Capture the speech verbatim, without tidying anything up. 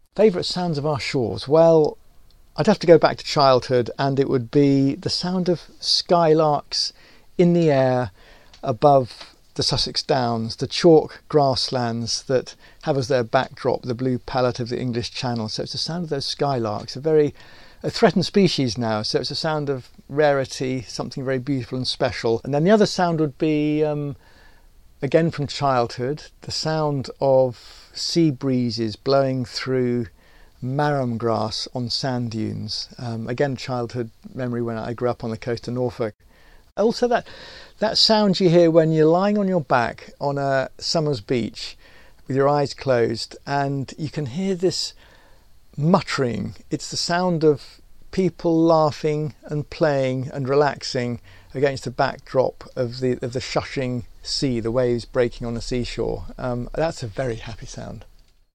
Favourite sounds of our shores? Well, I'd have to go back to childhood, and it would be the sound of skylarks in the air above the Sussex Downs, the chalk grasslands that have as their backdrop the blue palette of the English Channel. So it's the sound of those skylarks, a very a threatened species now, so it's a sound of rarity, something very beautiful and special. And then the other sound would be, um, again from childhood, the sound of sea breezes blowing through marram grass on sand dunes. Um, again, childhood memory when I grew up on the coast of Norfolk. Also that that sound you hear when you're lying on your back on a summer's beach with your eyes closed, and you can hear this muttering. It's the sound of people laughing and playing and relaxing against the backdrop of the of the shushing sea, the waves breaking on the seashore. Um, that's a very happy sound.